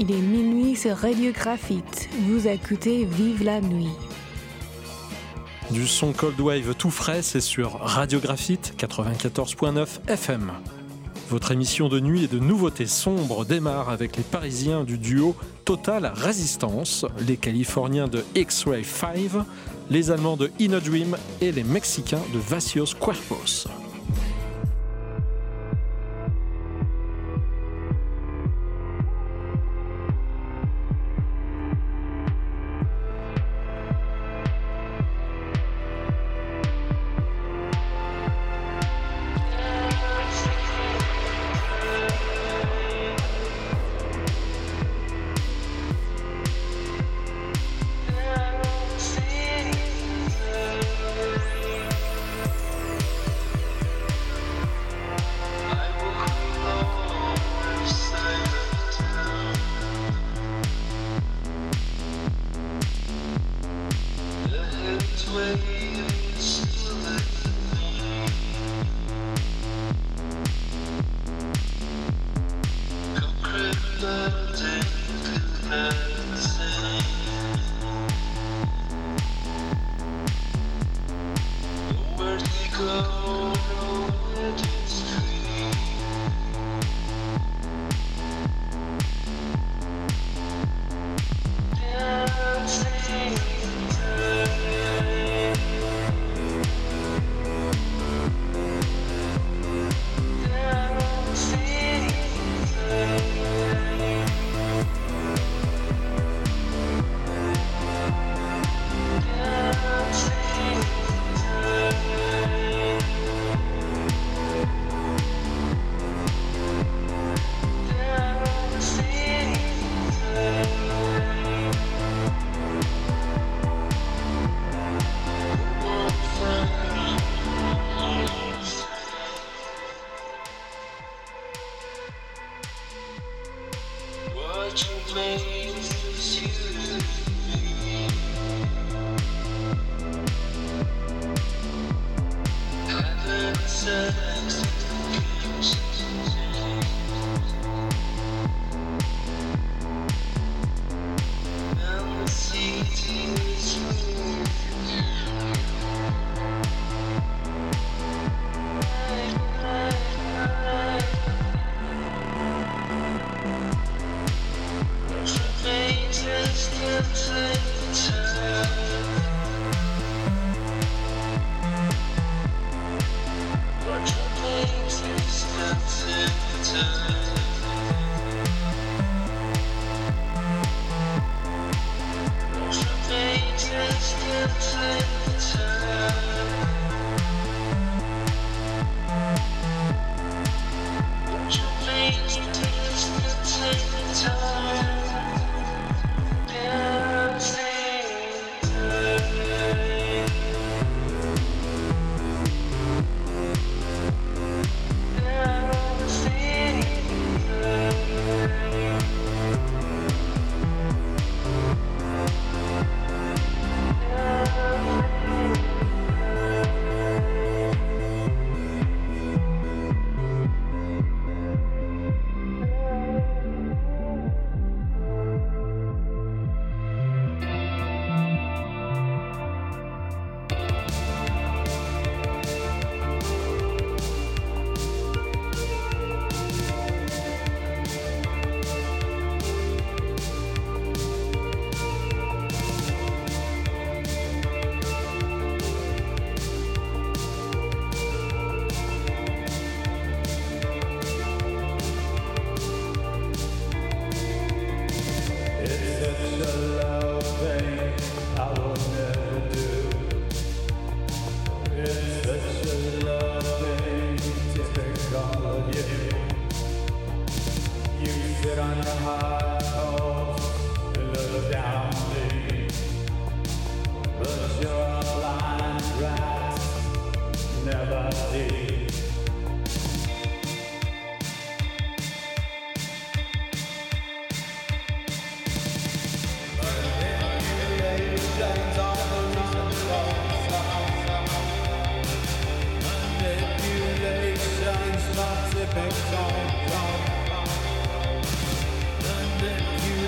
Il est minuit sur Radio Graphite. Vous écoutez Vive la nuit. Du son Cold Wave tout frais, c'est sur Radio Graphite 94.9 FM. Votre émission de nuit et de nouveautés sombres démarre avec les Parisiens du duo Total Resistance, les Californiens de X-Ray 5, les Allemands de In a Dream et les Mexicains de Vacíos Cuerpos. Manipulations, not typical.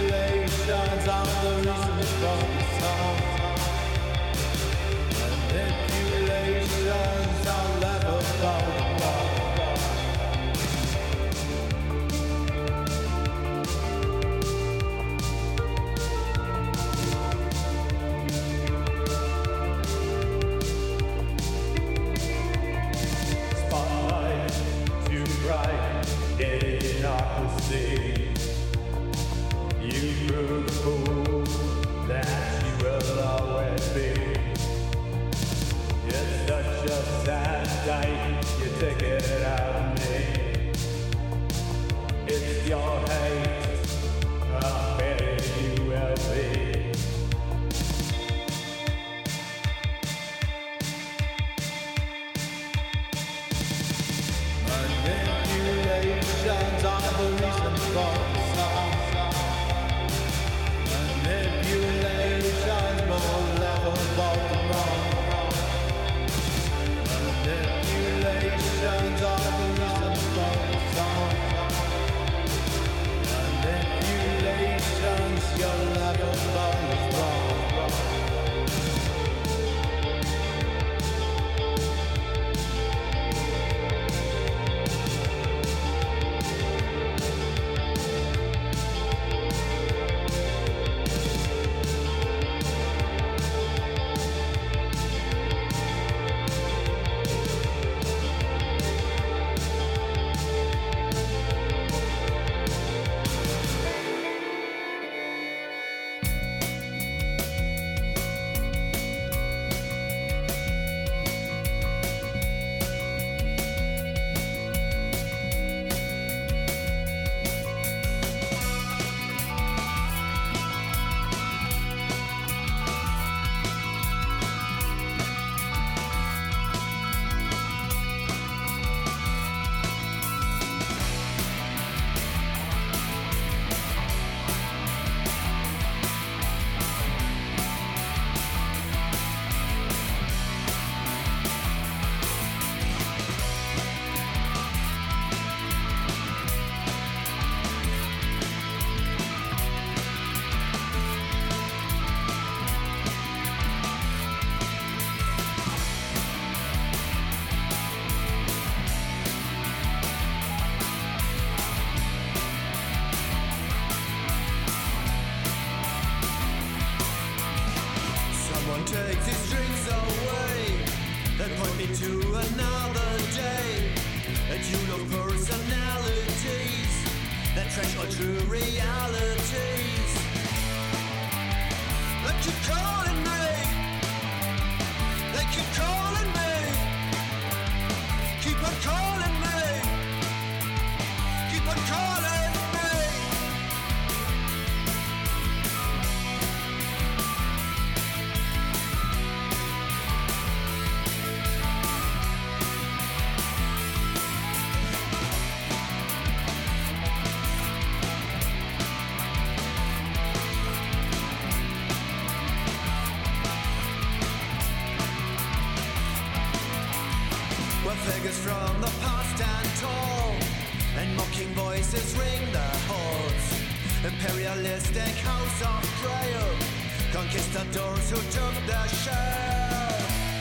Figures from the past stand tall, and mocking voices ring the halls. Imperialistic house of prayer, conquistadors who took their share.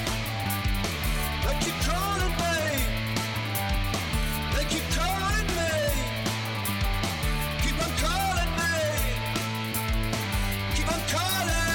They keep calling me, they keep calling me, keep on calling me, keep on calling me.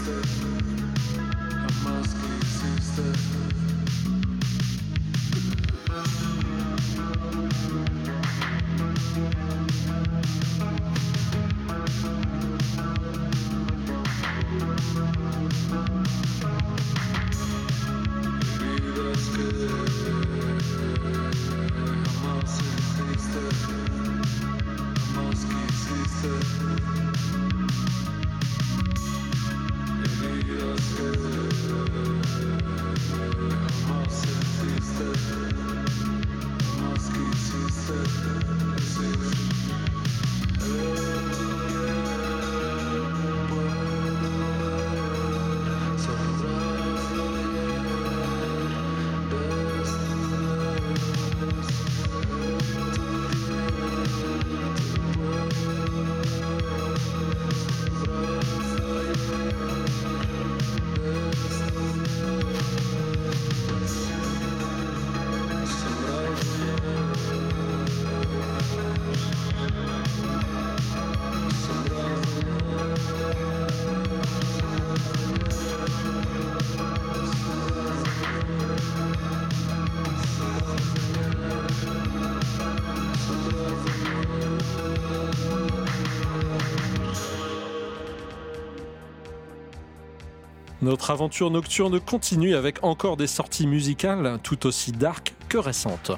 Notre aventure nocturne continue avec encore des sorties musicales tout aussi dark que récentes.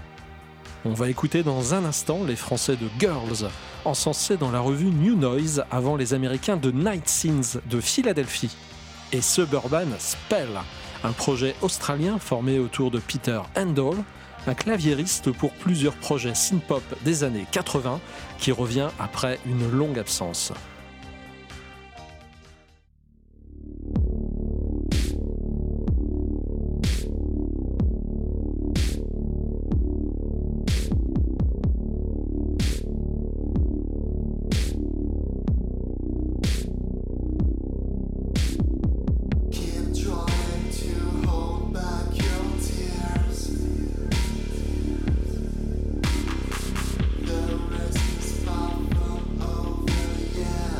On va écouter dans un instant les Français de Girls, encensés dans la revue New Noise avant les Américains de Night Scenes de Philadelphie, et Suburban Spell, un projet australien formé autour de Peter Handel, un claviériste pour plusieurs projets synth-pop des années 80 qui revient après une longue absence. Yeah.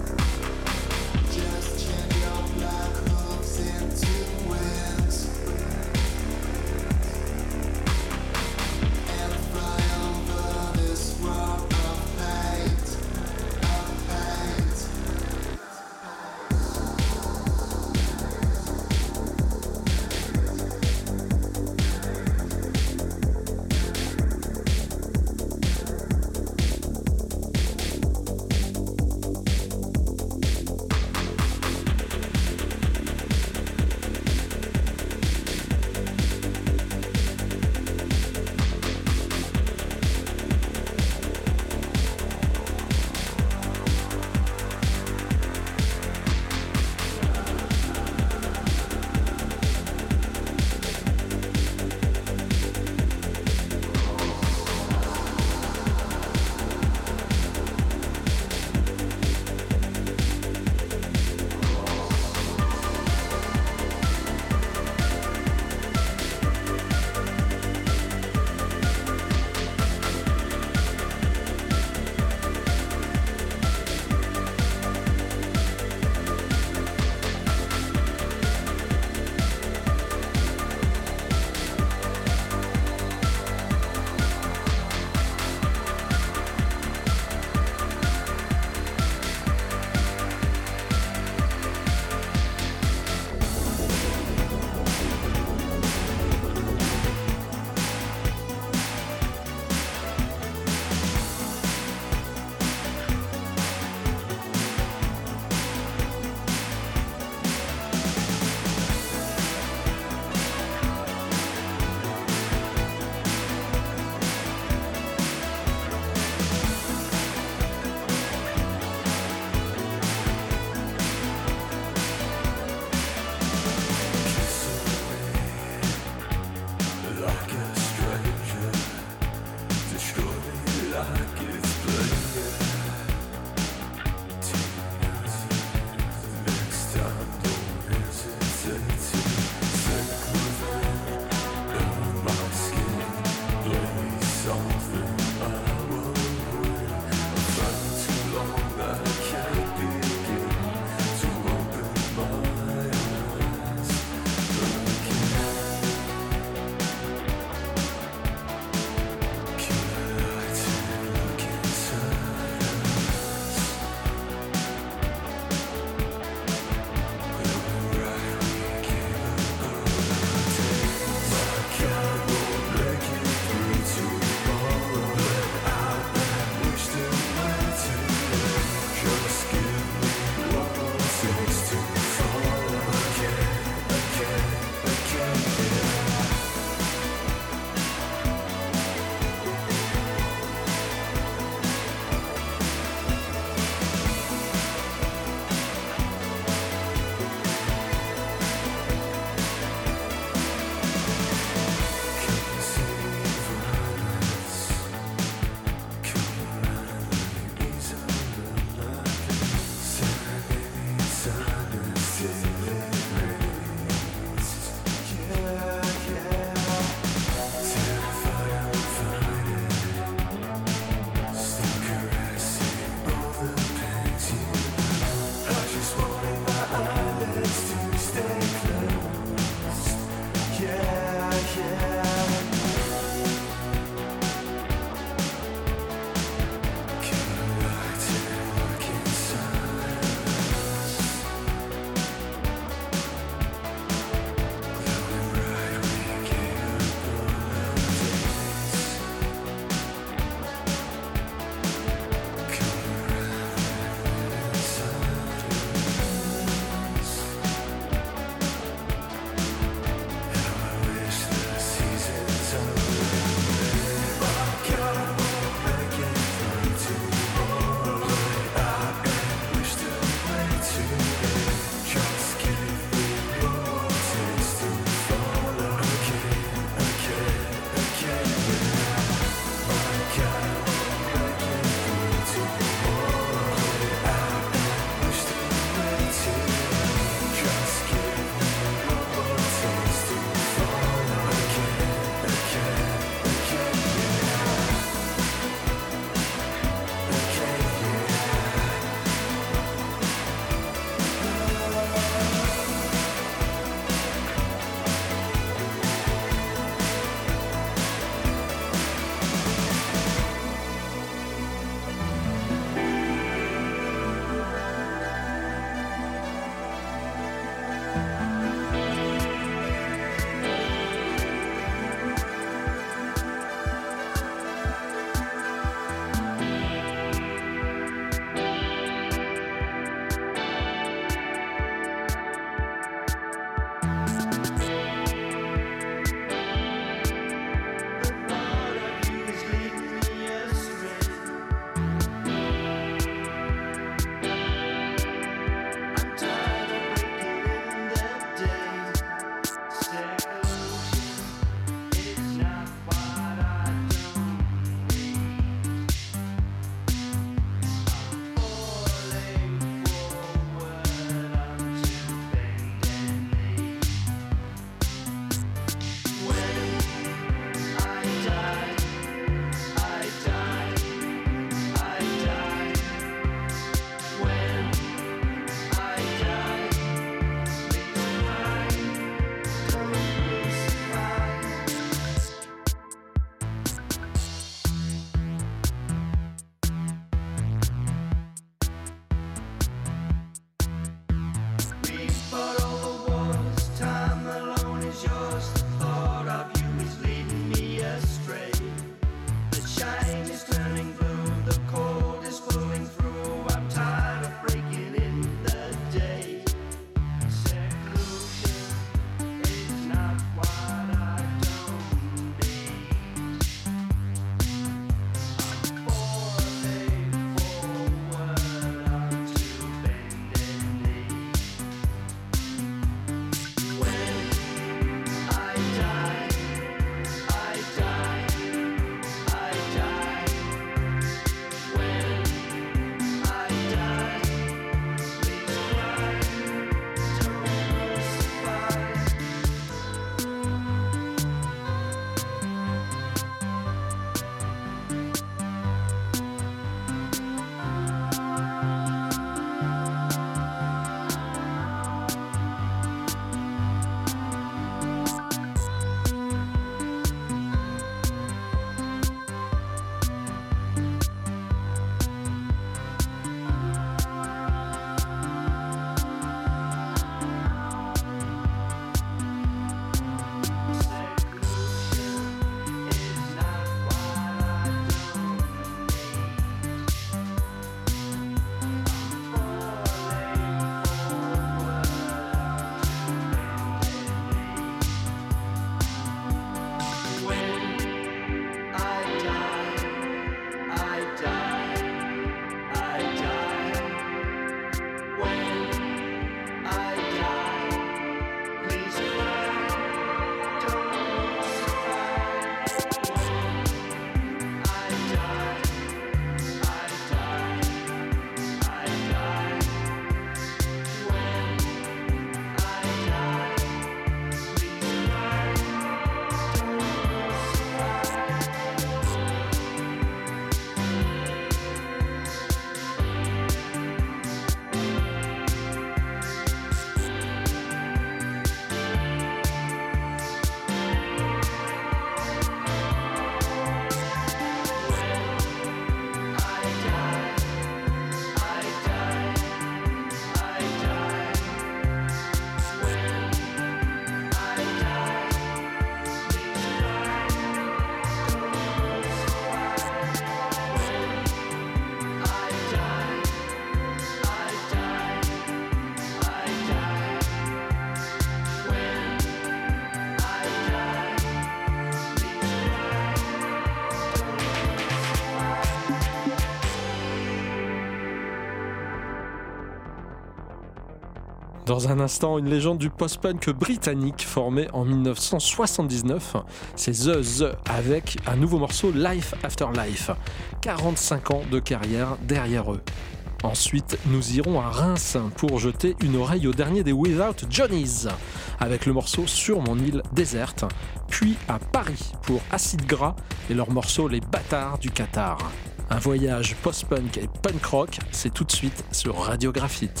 Dans un instant, une légende du post-punk britannique formée en 1979, c'est The avec un nouveau morceau Life After Life. 45 ans de carrière derrière eux. Ensuite, nous irons à Reims pour jeter une oreille au dernier des Without Johnny's avec le morceau Sur mon île déserte, puis à Paris pour Acide Gras et leur morceau Les Bâtards du Qatar. Un voyage post-punk et punk rock, c'est tout de suite sur Radio Graphite.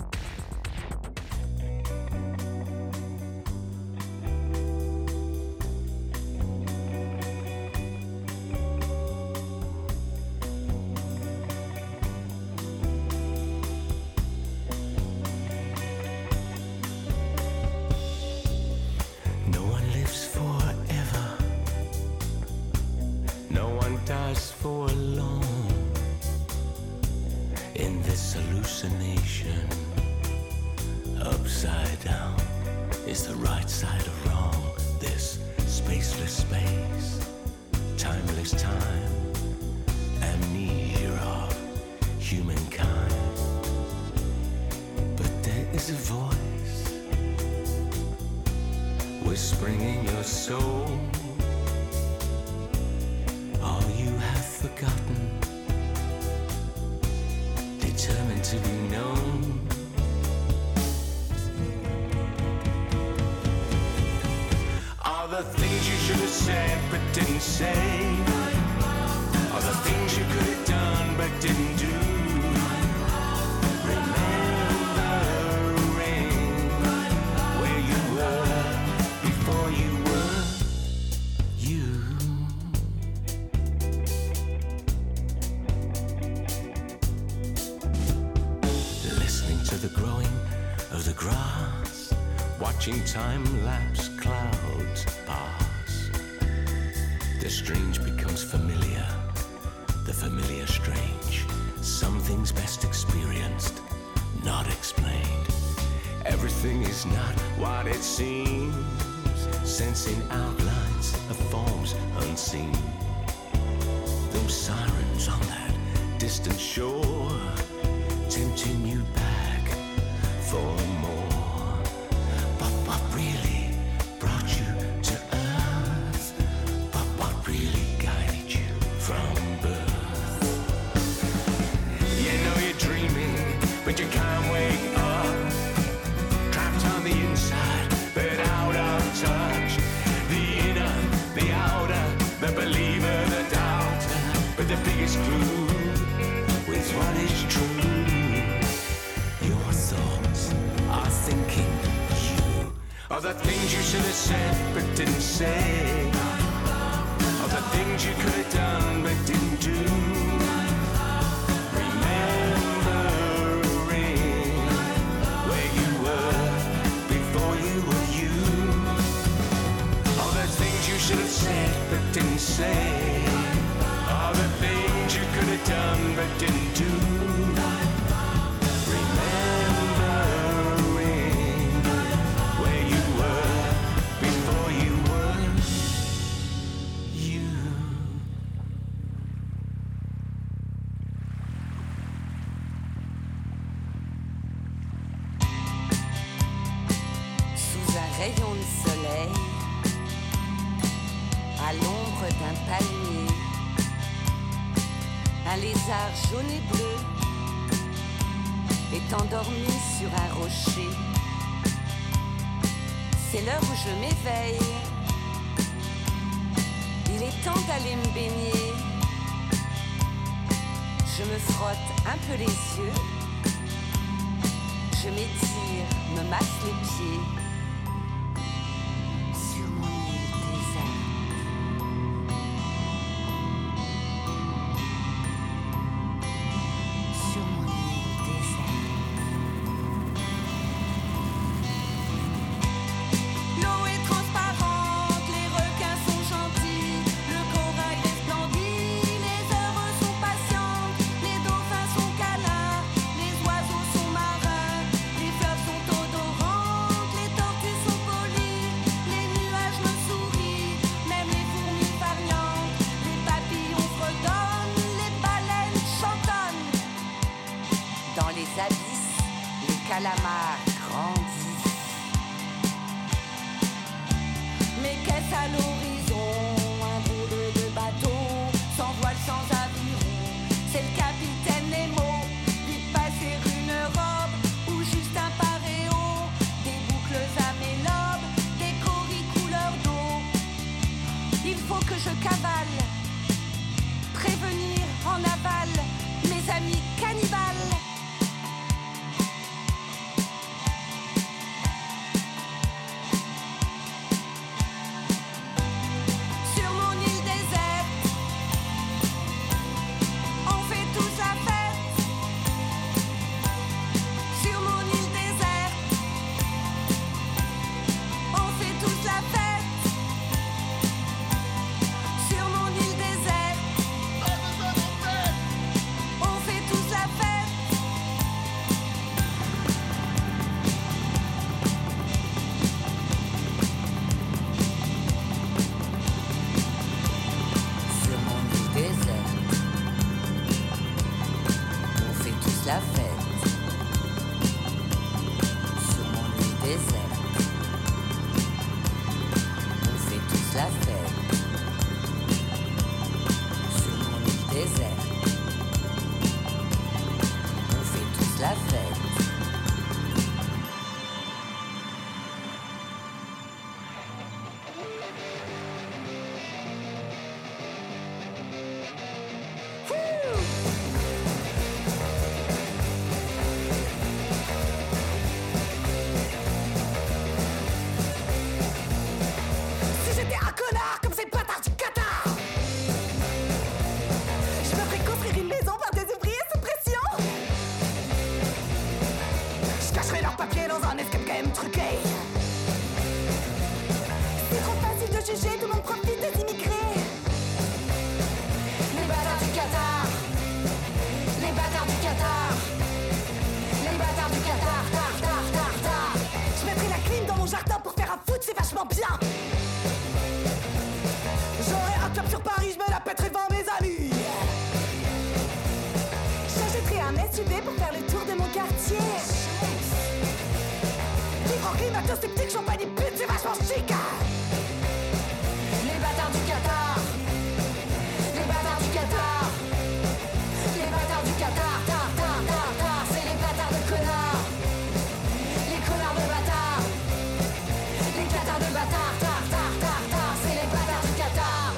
Whispering in your soul, all you have forgotten, determined to be known. All the things you should have said but didn't say, all the things you could have done but didn't do. Watching time-lapse clouds pass, the strange becomes familiar, the familiar strange. Some things best experienced, not explained. Everything is not what it seems, sensing outlines of forms unseen. Those sirens on that distant shore, tempting you back for more. Really brought you to earth, but what really guided you from birth? You know you're dreaming, but you can't wake up. Trapped on the inside, but out of touch. The inner, the outer, the believer, the doubter. But the biggest clue is what is true. Your thoughts are thinking. All the things you should have said but didn't say, all the things you could have done but didn't do. Remembering where you were before you were you. All the things you should have said but didn't say, all the things you could have done but didn't do. Rayon de soleil, à l'ombre d'un palmier, un lézard jaune et bleu est endormi sur un rocher. C'est l'heure où je m'éveille, il est temps d'aller me baigner. Je me frotte un peu les yeux, je m'étire, me masse les pieds. calamars grandi. Mais qu'est-ce à l'horizon? Un drôle de bateau, sans voile, sans aviron. C'est le capitaine Nemo, vite passer une robe ou juste un paréo. Des boucles à mes lobes, des coris couleur d'eau. Il faut que je cavale, prévenir en aval mes amis cannibales. Sur mon île déserte, on fait tous la fête. Sur mon île déserte, on fait tous la fête. Sur mon île déserte, on fait tous la fête. Sur mon île déserte, on fait tous la fête. Sur mon île déserte, on fait tous la fête. Sur mon île déserte, on fait tous la fête. Si j'étais un connard comme ces bâtards du Qatar, je me ferais construire une maison par des ouvriers sous pression. Je cacherais leurs papiers dans un escape game truqué. C'est trop facile de juger, tout le monde profite des immigrés. Les bâtards du Qatar, les bâtards du Qatar, les bâtards du Qatar, tar, tar, tar, tar. Je mettrais la clim dans mon jardin pour faire un foot, c'est vachement bien. J'aurais un club sur Paris, je me la pèterais devant mes amis. J'achèterais un SUV pour faire le tour de mon quartier. Livre climato-sceptique, champagne et pute, c'est vachement chic. Les bâtards du Qatar, les bâtards du Qatar, les bâtards du Qatar, tar, tar, tar, tar. C'est les bâtards de connards, les connards de bâtards, les Qatars de bâtards, tar, tar, tar, tar. C'est les bâtards du Qatar.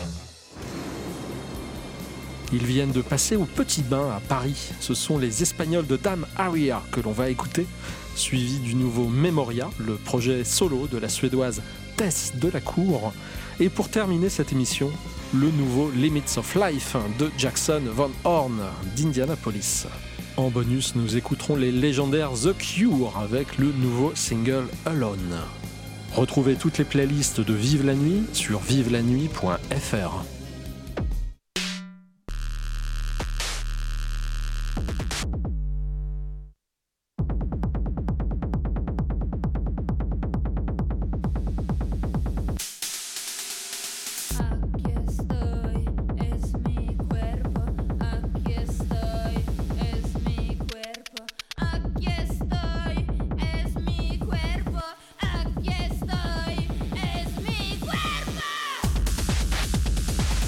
Ils viennent de passer au Petit Bain à Paris. Ce sont les Espagnols de Dame Aria que l'on va écouter, suivi du nouveau Memoria, le projet solo de la Suédoise Tess Delacour. Et pour terminer cette émission, le nouveau Limits of Life de Jackson Von Horn d'Indianapolis. En bonus, nous écouterons les légendaires The Cure avec le nouveau single Alone. Retrouvez toutes les playlists de Vive la Nuit sur vivelannuit.fr. Aquí estoy, es mi cuerpo. Aquí estoy, es mi cuerpo. Aquí estoy, es mi cuerpo. Aquí estoy, es mi cuerpo.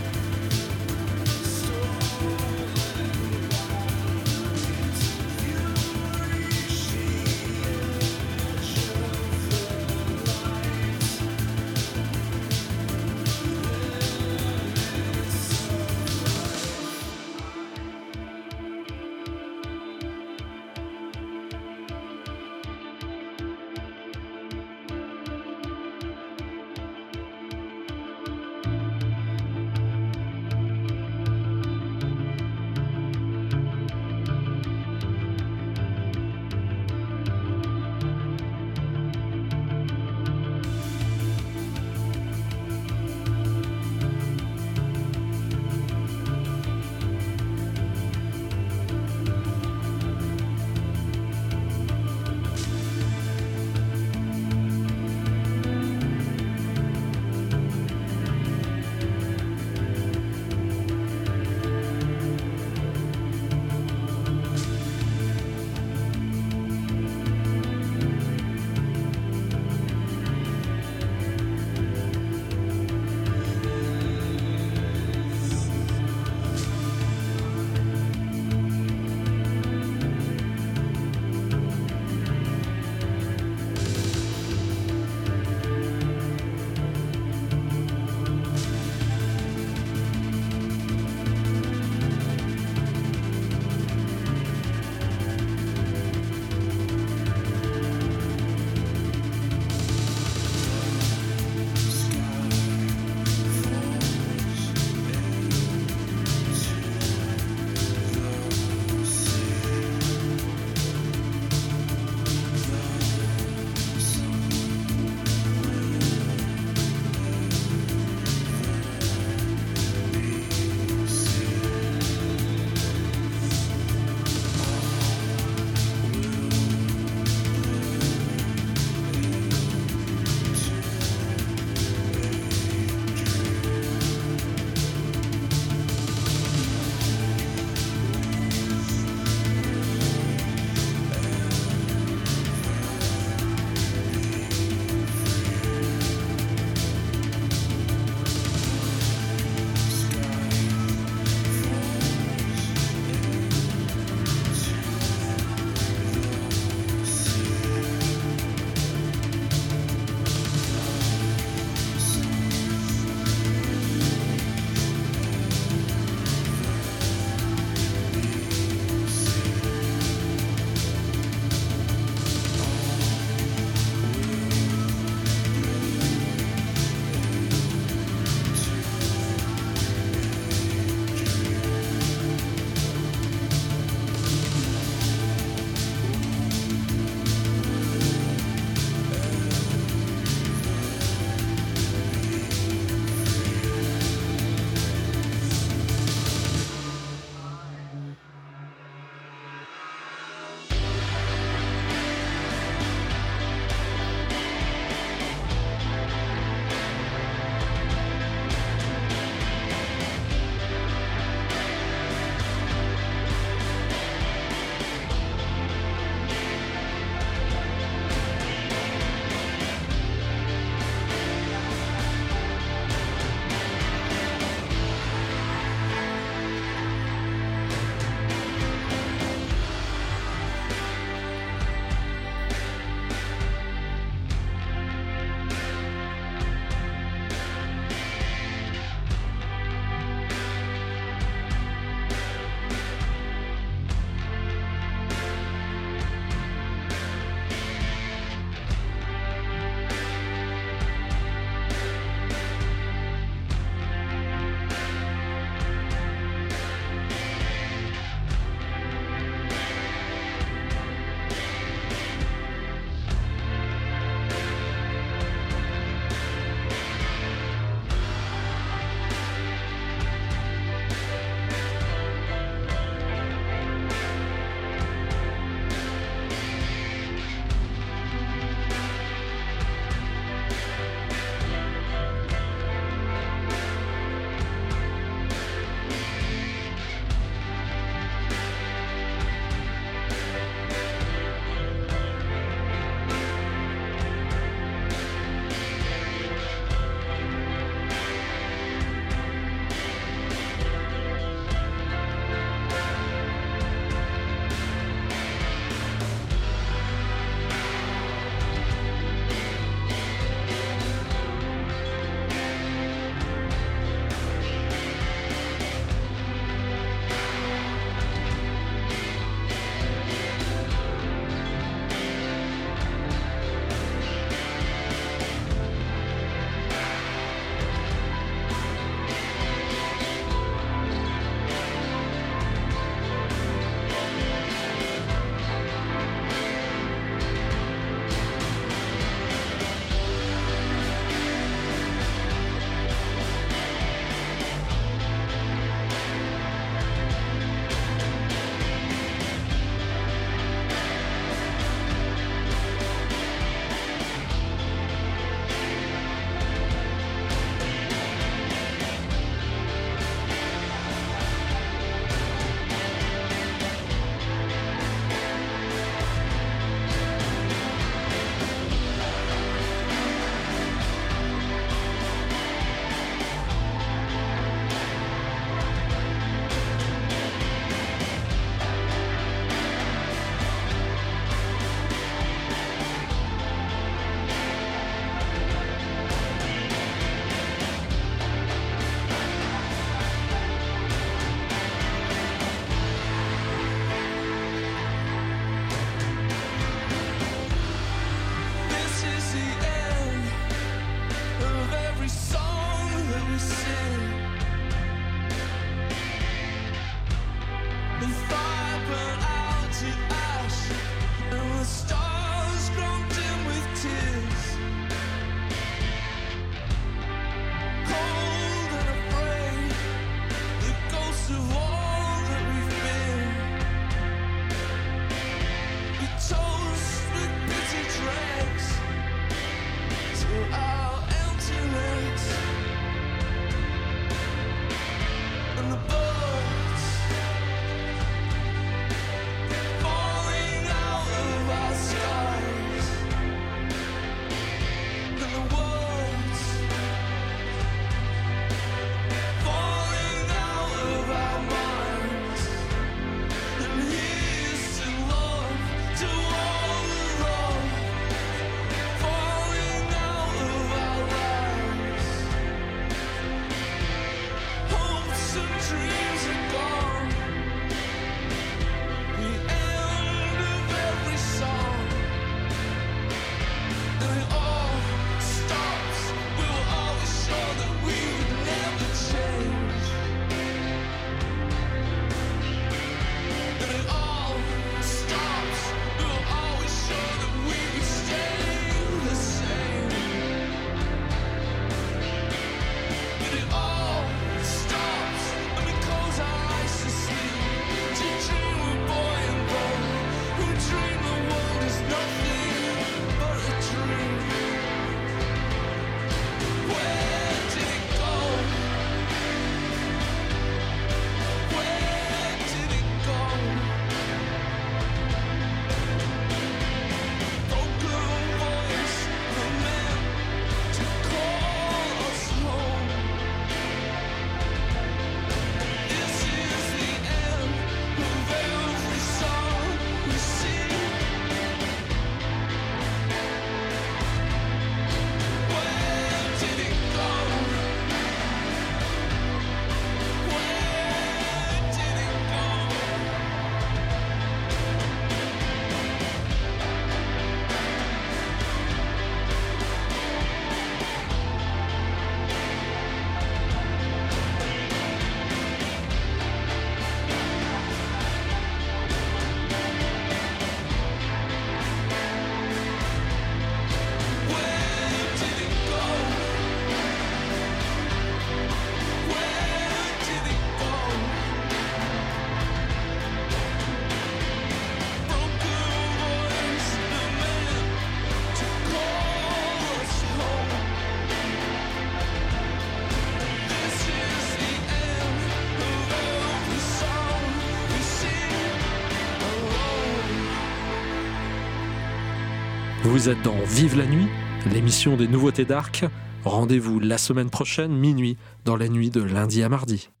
Vous êtes dans Vive la nuit, l'émission des nouveautés d'Arc. Rendez-vous la semaine prochaine, minuit, dans la nuit de lundi à mardi.